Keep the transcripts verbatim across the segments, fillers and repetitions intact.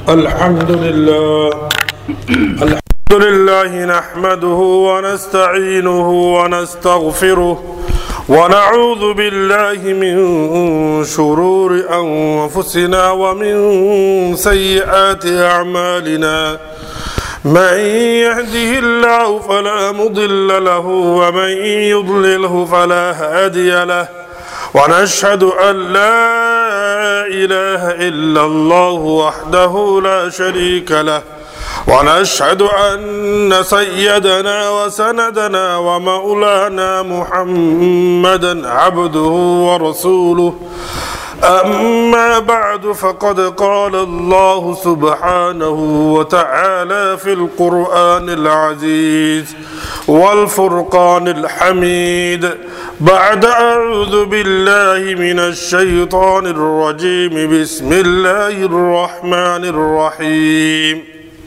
الحمد لله الحمد لله نحمده ونستعينه ونستغفره ونعوذ بالله من شرور أنفسنا ومن سيئات أعمالنا من يهده الله فلا مضل له ومن يضلله فلا هادي له ونشهد أن لا إله إلا الله وحده لا شريك له ونشهد أن سيدنا وسندنا ومولانا محمدا عبده ورسوله أما بعد فقد قال الله سبحانه وتعالى في القرآن العزيز والفرقان الحميد بعد أعوذ بالله من الشيطان الرجيم بسم الله الرحمن الرحيم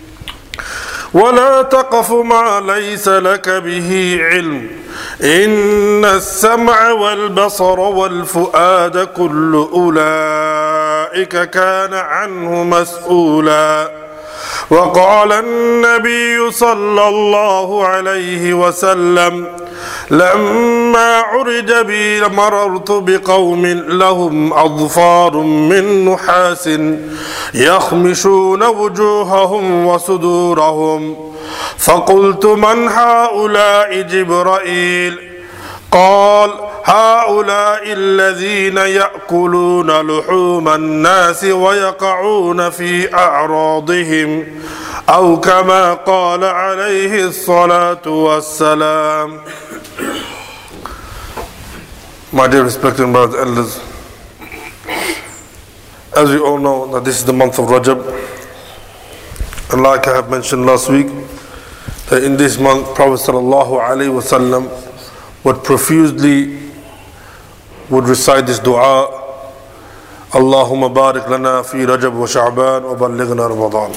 ولا تقف ما ليس لك به علم إن السمع والبصر والفؤاد كل أولئك كان عنه مسؤولا وقال النبي صلى الله عليه وسلم لما عرج بي مررت بقوم لهم أظفار من نحاس يخمشون وجوههم وصدورهم فقلت من هؤلاء؟ جبرائيل قال هؤلاء الذين يأكلون لحوم الناس ويقعون في أعراضهم أو كما قال عليه الصلاة والسلام. My dear respected brothers and elders, as we all know that this is the month of Rajab, and like I have mentioned last week, that in this month Prophet sallallahu alaihi wasallam would profusely would recite this dua, Allahumma barik lana fi Rajab wa Sha'ban wa ballighna Ramadan.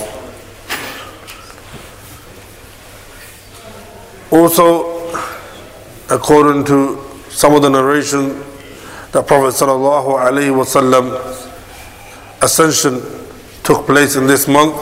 Also, according to some of the narration, the Prophet sallallahu alaihi wasallam ascension took place in this month,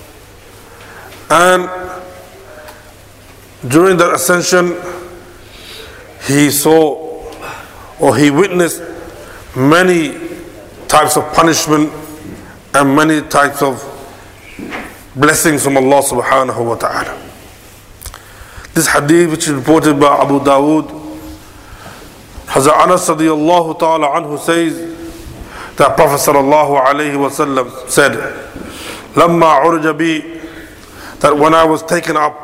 and during that ascension he saw or he witnessed many types of punishment and many types of blessings from Allah subhanahu wa ta'ala. This hadith, which is reported by Abu Dawood, Hazrat Anas radiyallahu ta'ala anhu says that Prophet sallallahu alayhi wa sallam said, Lamma urja bi, that when I was taken up,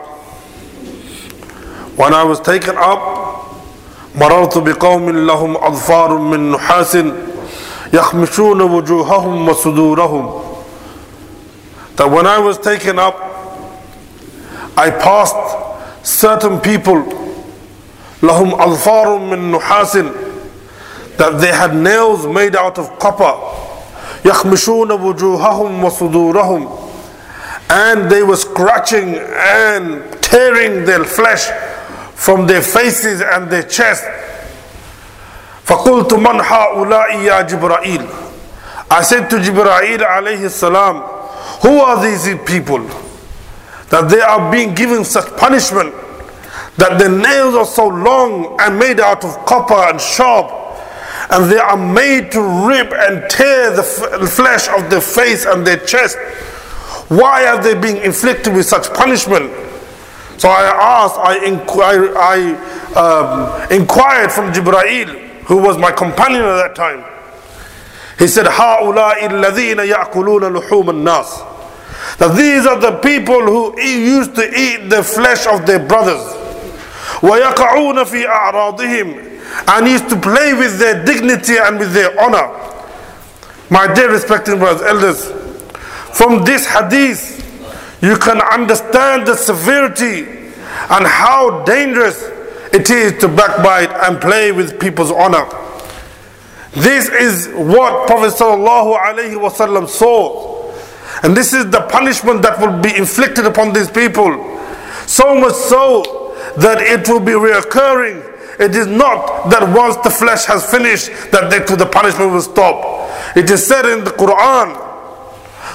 when I was taken up, مررت بقوم لهم أظفار من نحاس يخمشون وجوههم وصدورهم. That when I was taken up, I passed certain people لهم أظفار من نحاس, that they had nails made out of copper, يخمشون وجوههم وصدورهم, and they were scratching and tearing their flesh from their faces and their chest. فَقُلْتُ مَنْ هَؤُلَاءِ يَا جِبْرَائِيل, I said to Jibreel alayhi salam, who are these people that they are being given such punishment, that their nails are so long and made out of copper and sharp, and they are made to rip and tear the f- flesh of their face and their chest? Why are they being inflicted with such punishment? So I asked, I, inquir- I um, inquired from Jibreel, who was my companion at that time. He said, هَؤُلَاءِ الَّذِينَ يَأْكُلُونَ لُحُومَ النَّاسِ, that these are the people who used to eat the flesh of their brothers. وَيَقَعُونَ فِي أَعْرَاضِهِمْ, and used to play with their dignity and with their honor. My dear respected brothers, elders, from this hadith, you can understand the severity and how dangerous it is to backbite and play with people's honor. This is what Prophet sallallahu alaihi wasallam saw, and this is the punishment that will be inflicted upon these people. So much so that it will be reoccurring. It is not that once the flesh has finished that the punishment will stop. It is said in the Quran,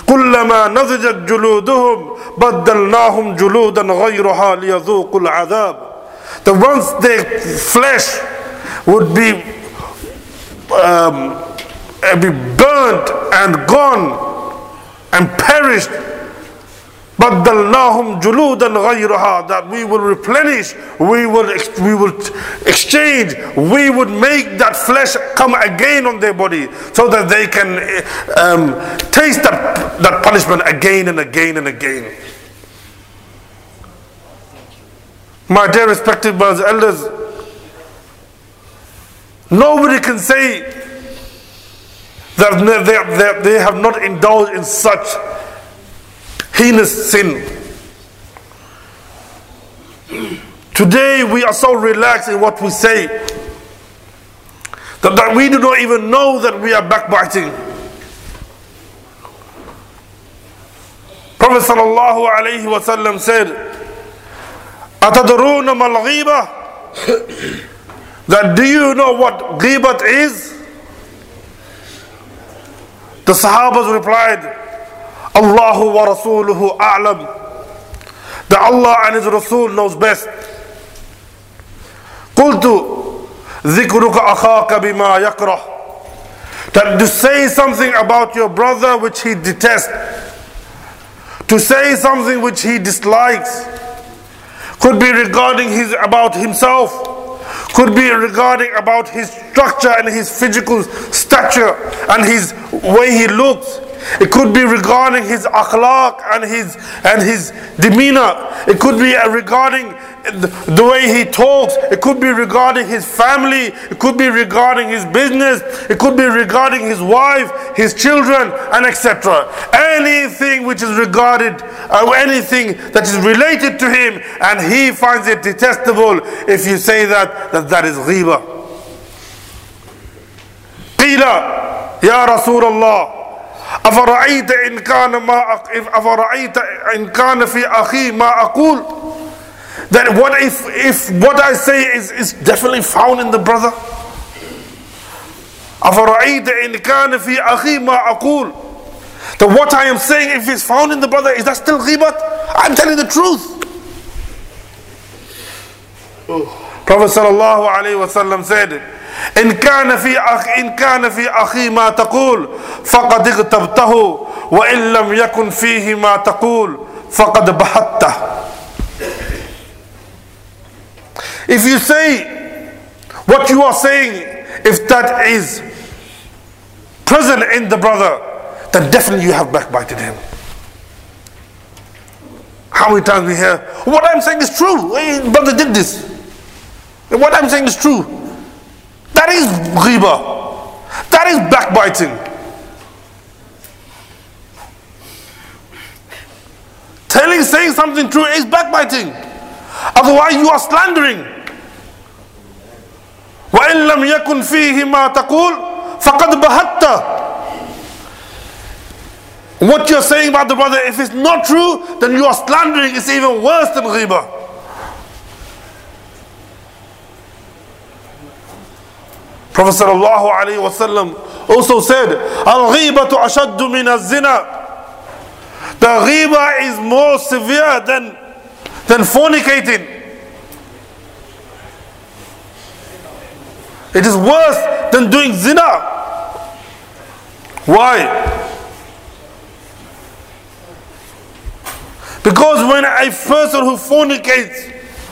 كلما نضجت جلودهم بدلناهم جلودا غيرها ليذوقوا العذاب. That once their flesh would be um, be burnt and gone and perished, بدلناهم جلودا غيرها, that we will replenish, we will we will exchange, we would make that flesh come again on their body, so that they can um, taste that, that punishment again and again and again. My dear respected brothers and elders, nobody can say that they, they, they have not indulged in such heinous sin. Today we are so relaxed in what we say that, that we do not even know that we are backbiting. Prophet sallallahu alaihi wasallam said, "Atadruna mal ghiba?" That do you know what ghibat is? The Sahabas replied, Allahu wa Rasuluhu a'lam, that Allah and His Rasul knows best. Qultu dhikruka akhaka bima yakrah, that to say something about your brother which he detests, to say something which he dislikes, could be regarding his about himself, could be regarding about his structure and his physical stature and his way he looks. It could be regarding his akhlaq and his and his demeanor. It could be regarding the way he talks. It could be regarding his family. It could be regarding his business. It could be regarding his wife, his children, and et cetera. Anything which is regarded, or anything that is related to him, and he finds it detestable. If you say that, that, that is ghiba. Qila, Ya Rasulullah, أفرأيت إن كان ما أفرأيت إن كان في أخي ما أقول, that what if if what I say is, is definitely found in the brother? أفرأيت إن كان في أخي ما أقول, that what I am saying, if it's found in the brother, is that still ghibat? I'm telling the truth. Prophet sallallahu alaihi wasallam said, إن كان في أخ إن كان في أخي ما تقول فقد اغتبته وإن لم يكن فيه ما تقول فقد بهته. If you say what you are saying, if that is present in the brother, then definitely you have backbited him. How many times we hear, what I'm saying is true, hey, brother did this, what I'm saying is true. That is ghiba. That is backbiting. Telling, saying something true is backbiting. Otherwise you are slandering. وَإِن لَمْ يَكُنْ فِيهِ مَا تَقُولُ فَقَدْ بَهَتَّ. What you're saying about the brother, if it's not true, then you are slandering. It's even worse than ghiba. Prophet sallallahu alaihi wasallam also said, "Al-ghibatu ashaddu min az-zina." The ghiba is more severe than than fornicating. It is worse than doing zina. Why? Because when a person who fornicates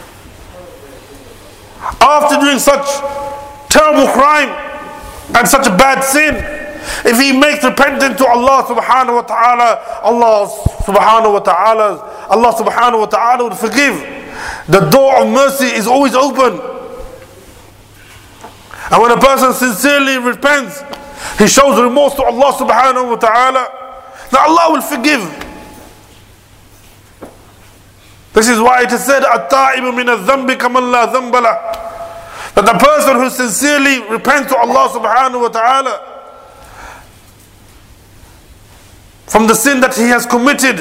after doing such terrible crime and such a bad sin, if he makes repentance to Allah subhanahu wa ta'ala, Allah subhanahu wa ta'ala, Allah subhanahu wa ta'ala will forgive. The door of mercy is always open. And when a person sincerely repents, he shows remorse to Allah subhanahu wa ta'ala, that Allah will forgive. This is why it is said, "At-ta'ibu min adh-dhanbi kaman la dhanba lah." That the person who sincerely repents to Allah subhanahu wa ta'ala from the sin that he has committed,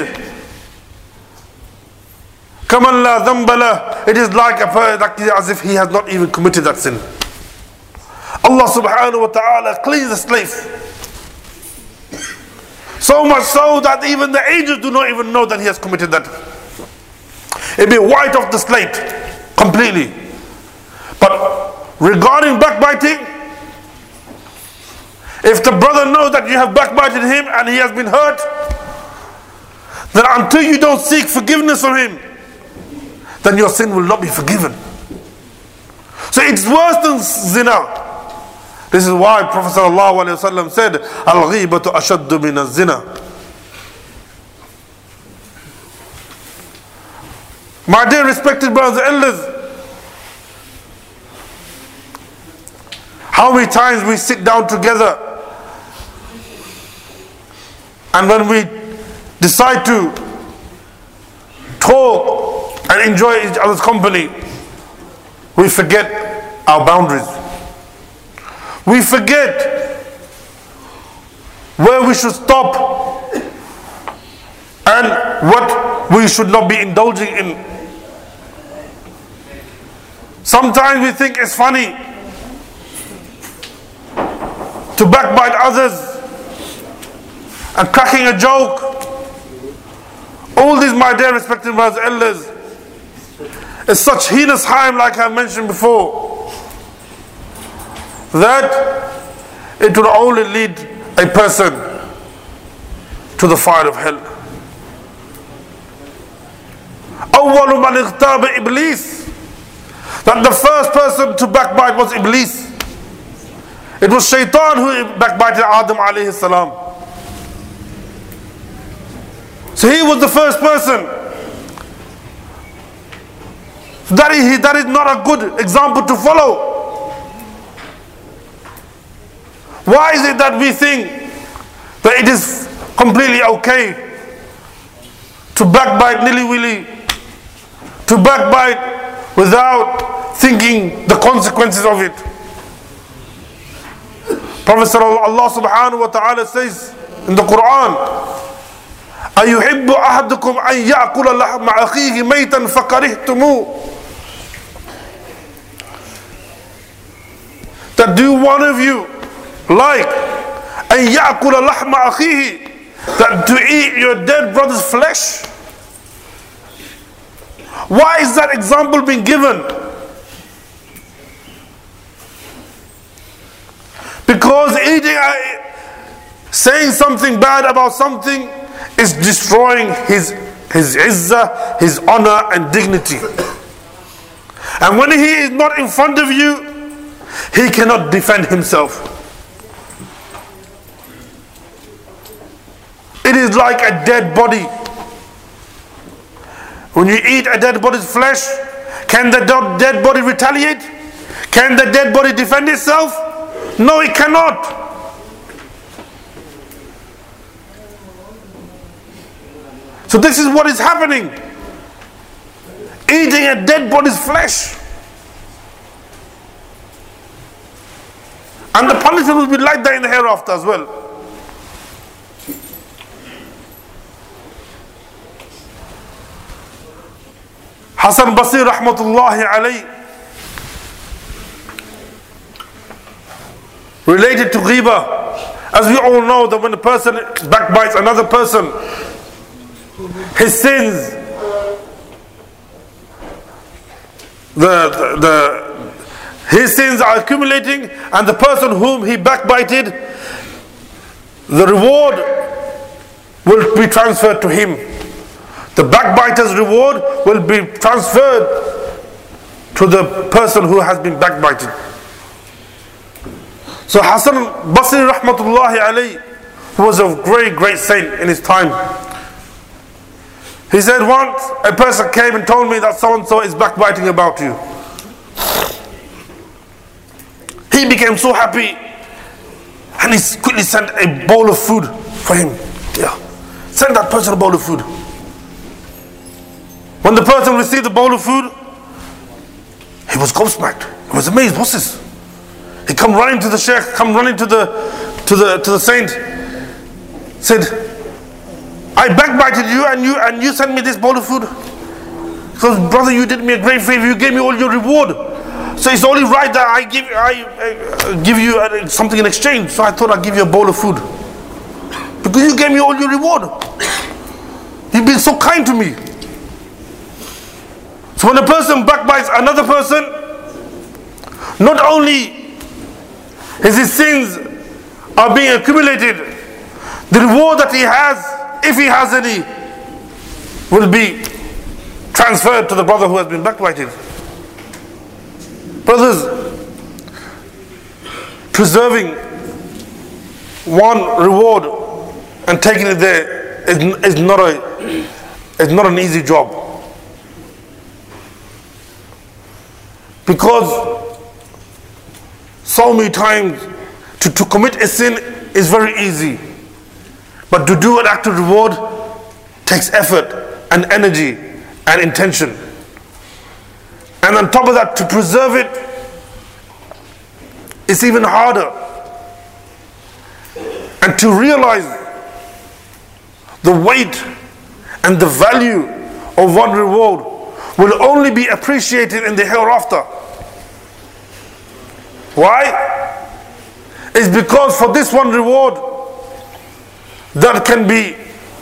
kaman la dhanba lah, it is like a person, like as if he has not even committed that sin. Allah subhanahu wa ta'ala cleans the slave. So much so that even the angels do not even know that he has committed that. It'll be wiped off the slate completely. But regarding backbiting, if the brother knows that you have backbited him and he has been hurt, then until you don't seek forgiveness from him, then your sin will not be forgiven. So it's worse than zina. This is why Prophet ﷺ said, Al-ghibatu ashaddu min az-zina. My dear respected brothers and elders, how many times we sit down together and when we decide to talk and enjoy each other's company, we forget our boundaries. We forget where we should stop and what we should not be indulging in. Sometimes we think it's funny to backbite others and cracking a joke. All these, my dear respected brothers and elders, is such heinous harm, like I mentioned before, that it will only lead a person to the fire of hell. أول من اغتاب إبليس, that the first person to backbite was Iblis. It was Shaitan who backbited Adam alayhi salam. So he was the first person. That is, that is not a good example to follow. Why is it that we think that it is completely okay to backbite nilly-willy, to backbite without thinking the consequences of it? Prophet Allah subhanahu wa ta'ala says in the Quran, أَيُحِبُّ أَحَدُكُمْ أَنْ يَأْكُلَ لَحْمَ أَخِيهِ مَيْتًا فَكَرِهْتُمُوهُ. That do one of you like أَنْ يَأْكُلَ لَحْمَ أَخِيهِ, that to eat your dead brother's flesh? Why is that example being given? Because eating, saying something bad about something is destroying his his izzah, his honor and dignity. And when he is not in front of you, he cannot defend himself. It is like a dead body. When you eat a dead body's flesh, can the dead body retaliate? Can the dead body defend itself? No, it cannot. So this is what is happening. Eating a dead body's flesh. And the punishment will be like that in the hereafter as well. Hasan Basri rahmatullahi alayhi related to ghiba. As we all know that when a person backbites another person, his sins, the, the, the his sins are accumulating, and the person whom he backbited, the reward will be transferred to him. The backbiter's reward will be transferred to the person who has been backbited. So Hasan Basri rahmatullahi alayhi, who was a great, great saint in his time, he said once a person came and told me that so-and-so is backbiting about you. He became so happy and he quickly sent a bowl of food for him. Yeah, send that person a bowl of food. When the person received the bowl of food, he was gobsmacked. He was amazed. What's this? He come running to the sheikh, come running to the to the to the saint, said, I backbited you and you and you sent me this bowl of food. Because brother, you did me a great favor, you gave me all your reward. So it's only right that I give I, I give you something in exchange. So I thought I'd give you a bowl of food. because you gave me all your reward. You've been so kind to me. So when a person backbites another person, not only is his sins are being accumulated, the reward that he has, if he has any, will be transferred to the brother who has been backbited. Brothers, preserving one reward and taking it there is, is not a is not an easy job, because so many times to, to commit a sin is very easy, but to do an act of reward takes effort and energy and intention. And on top of that, to preserve it, it's even harder. And to realize the weight and the value of one reward will only be appreciated in the hereafter. Why? It's because for this one reward, that can be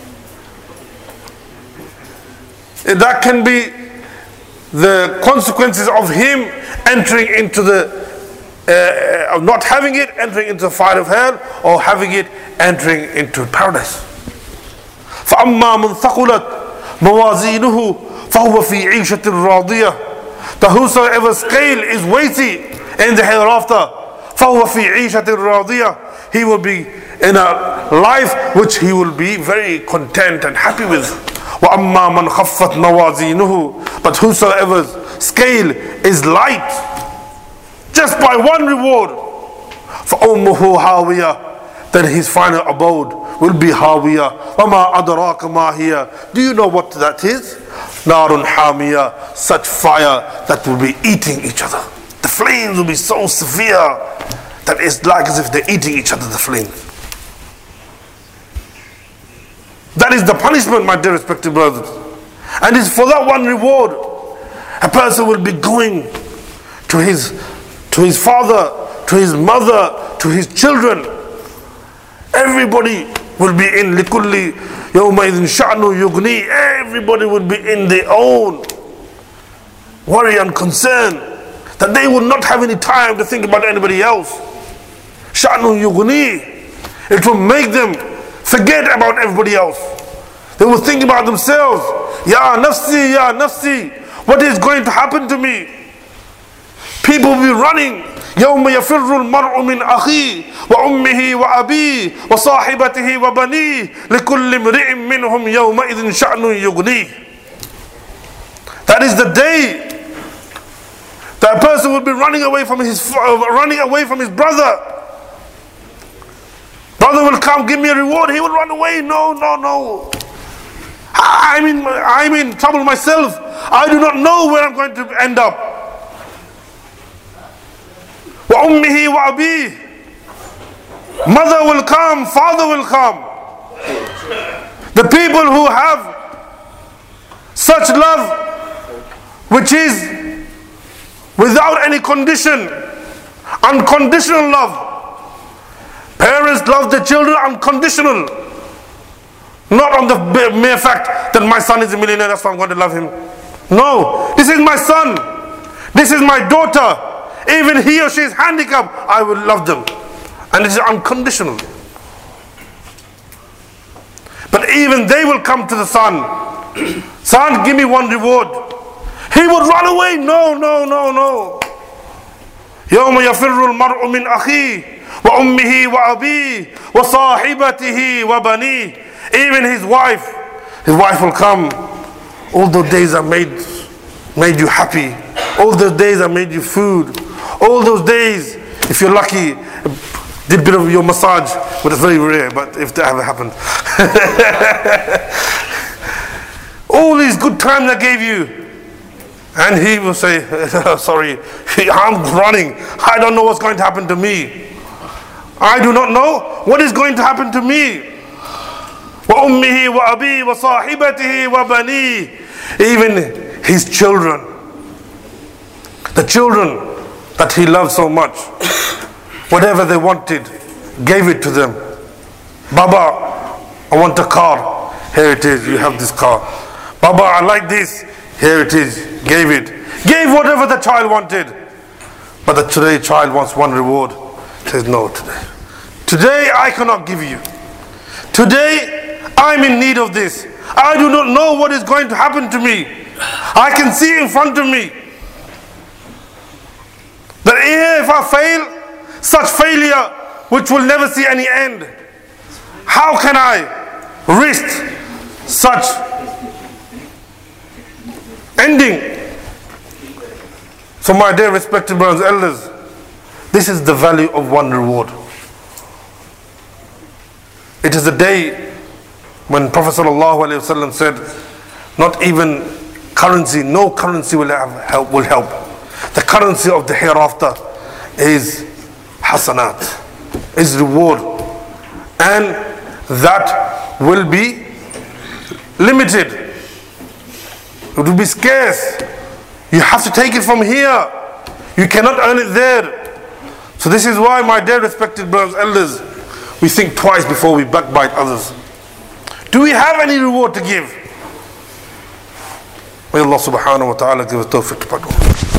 that can be the consequences of him entering into the uh, of not having it, entering into the fire of hell, or having it, entering into paradise. فَأَمَّا مَنْ ثَقُلَتْ مَوَازِينُهُ فَهُوَ فِي عِيشَةٍ رَاضِيَةٍ. The whosoever scale is weighty in the hereafter, فَهُوَ فِي عِيشَةٍ رَاضِيَةٍ, he will be in a life which he will be very content and happy with. وَأَمَّا مَنْ خَفَّتْ مَوَازِينُهُ, but whosoever's scale is light just by one reward, فَأُمُّهُ هَاوِيَةٌ, then his final abode will be Hawiya. وَمَا أَدْرَاكَ مَا هِيَ, do you know what that is? نَارٌ حَامِيَةٌ, such fire that will be eating each other. The flames will be so severe that it's like as if they're eating each other, the flames. That is the punishment, my dear respected brothers. And it's for that one reward a person will be going to his to his father, to his mother, to his children. Everybody will be in likulli yawmaidhin sha'nu yughni. Everybody will be in their own worry and concern, that they will not have any time to think about anybody else. Sha'nu yughni, it will make them forget about everybody else. They will think about themselves. Ya nafsi, ya nafsi, what is going to happen to me? People will be running. يوم يفر المرء من أخيه وأمه وأبيه وصاحبته وبنيه لكل امرئ منهم يومئذ شأن يغنيه. That is the day that a person will be running away from his running away from his brother. Brother will come, give me a reward. He will run away. No, no, no. I'm in, I'm in trouble myself. I do not know where I'm going to end up. وَأُمِّهِ وَأَبِيهِ, mother will come, father will come. The people who have such love which is without any condition, unconditional love. Parents love their children unconditional, not on the mere fact that my son is a millionaire, that's why I'm going to love him. No, this is my son, this is my daughter. Even he or she is handicapped, I will love them. And it is unconditional. But even they will come to the son. Son, give me one reward. He would run away. No, no, no, no. يوم يفر المرء من أخيه وأمه وأبيه وصاحبته وبنيه. Even his wife, his wife will come. All those days I made, made you happy. All those days I made you food. All those days, if you're lucky, did a bit of your massage, but it's very rare, but if that ever happened. All these good times I gave you. And he will say, sorry, I'm running. I don't know what's going to happen to me. I do not know what is going to happen to me. وَأُمِّهِ وَأَبِيهِ وَصَاحِبَتِهِ وَبَنِيهِ. Even his children. The children that he loved so much, whatever they wanted, gave it to them. Baba, I want a car. Here it is, you have this car. Baba, I like this. Here it is, gave it. Gave whatever the child wanted. But the today child wants one reward. Says no today. Today I cannot give you. Today I'm in need of this. I do not know what is going to happen to me. I can see in front of me that if I fail, such failure which will never see any end. How can I risk such ending? So my dear respected brothers and elders, this is the value of one reward. It is the day when Prophet ﷺ said, not even currency, no currency will have help, will help. The currency of the hereafter is hasanat, is reward. And that will be limited. It will be scarce. You have to take it from here. You cannot earn it there. So this is why, my dear respected brothers and elders, we think twice before we backbite others. Do we have any reward to give? May Allah subhanahu wa ta'ala give us tawfiq to